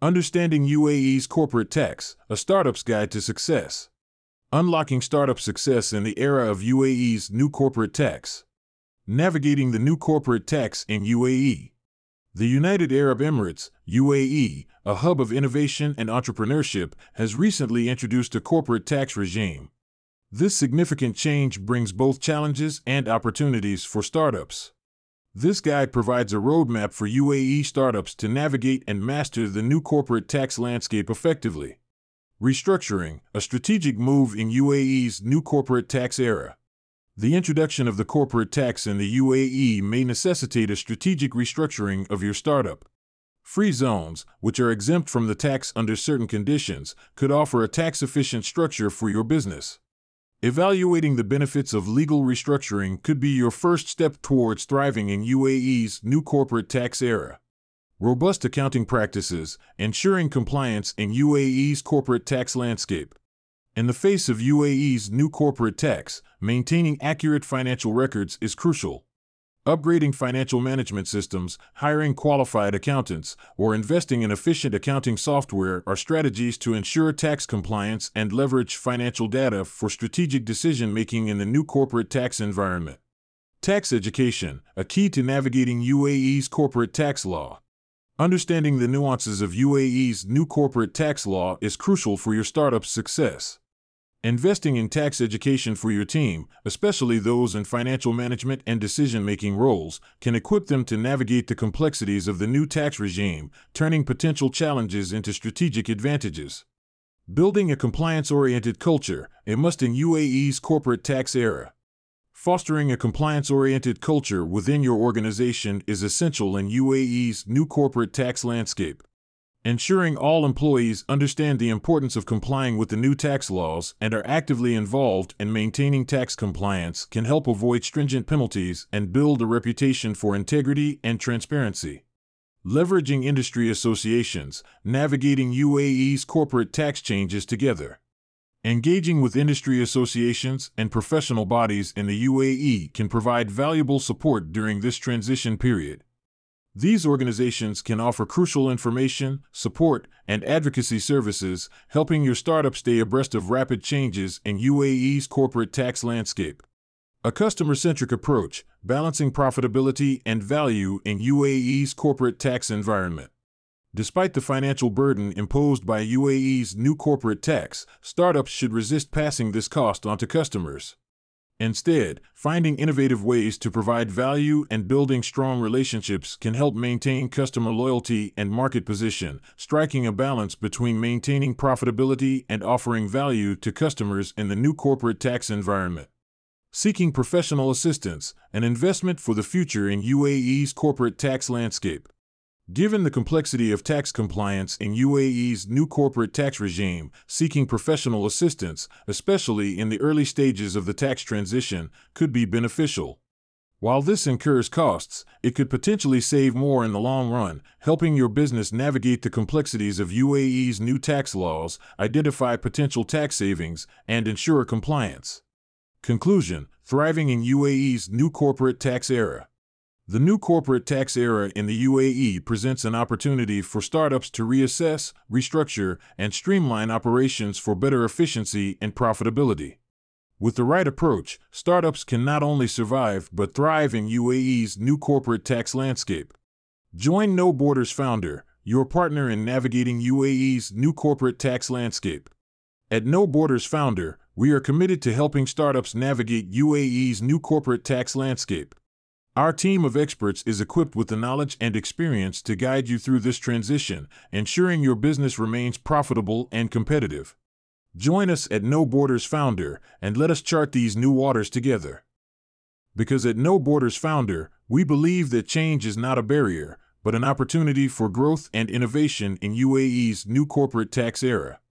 Understanding UAE's corporate tax, a startup's guide to success. Unlocking startup success in the era of UAE's new corporate tax. Navigating the new corporate tax in UAE. The United Arab Emirates, UAE, a hub of innovation and entrepreneurship, has recently introduced a corporate tax regime. This significant change brings both challenges and opportunities for startups. This guide provides a roadmap for UAE startups to navigate and master the new corporate tax landscape effectively. Restructuring, a strategic move in UAE's new corporate tax era. The introduction of the corporate tax in the UAE may necessitate a strategic restructuring of your startup. Free zones, which are exempt from the tax under certain conditions, could offer a tax-efficient structure for your business. Evaluating the benefits of legal restructuring could be your first step towards thriving in UAE's new corporate tax era. Robust accounting practices, ensuring compliance in UAE's corporate tax landscape. In the face of UAE's new corporate tax, maintaining accurate financial records is crucial. Upgrading financial management systems, hiring qualified accountants, or investing in efficient accounting software are strategies to ensure tax compliance and leverage financial data for strategic decision-making in the new corporate tax environment. Tax education, a key to navigating UAE's corporate tax law. Understanding the nuances of UAE's new corporate tax law is crucial for your startup's success. Investing in tax education for your team, especially those in financial management and decision-making roles, can equip them to navigate the complexities of the new tax regime, turning potential challenges into strategic advantages. Building a compliance-oriented culture, a must in UAE's corporate tax era. Fostering a compliance-oriented culture within your organization is essential in UAE's new corporate tax landscape. Ensuring all employees understand the importance of complying with the new tax laws and are actively involved in maintaining tax compliance can help avoid stringent penalties and build a reputation for integrity and transparency. Leveraging industry associations, navigating UAE's corporate tax changes together. Engaging with industry associations and professional bodies in the UAE can provide valuable support during this transition period. These organizations can offer crucial information, support, and advocacy services, helping your startup stay abreast of rapid changes in UAE's corporate tax landscape. A customer-centric approach, balancing profitability and value in UAE's corporate tax environment. Despite the financial burden imposed by UAE's new corporate tax, startups should resist passing this cost on to customers. Instead, finding innovative ways to provide value and building strong relationships can help maintain customer loyalty and market position, striking a balance between maintaining profitability and offering value to customers in the new corporate tax environment. Seeking professional assistance, an investment for the future in UAE's corporate tax landscape. Given the complexity of tax compliance in UAE's new corporate tax regime, seeking professional assistance, especially in the early stages of the tax transition, could be beneficial. While this incurs costs, it could potentially save more in the long run, helping your business navigate the complexities of UAE's new tax laws, identify potential tax savings, and ensure compliance. Conclusion: thriving in UAE's new corporate tax era. The new corporate tax era in the UAE presents an opportunity for startups to reassess, restructure, and streamline operations for better efficiency and profitability. With the right approach, startups can not only survive but thrive in UAE's new corporate tax landscape. Join No Borders Founder, your partner in navigating UAE's new corporate tax landscape. At No Borders Founder, we are committed to helping startups navigate UAE's new corporate tax landscape. Our team of experts is equipped with the knowledge and experience to guide you through this transition, ensuring your business remains profitable and competitive. Join us at No Borders Founder and let us chart these new waters together. Because at No Borders Founder, we believe that change is not a barrier, but an opportunity for growth and innovation in UAE's new corporate tax era.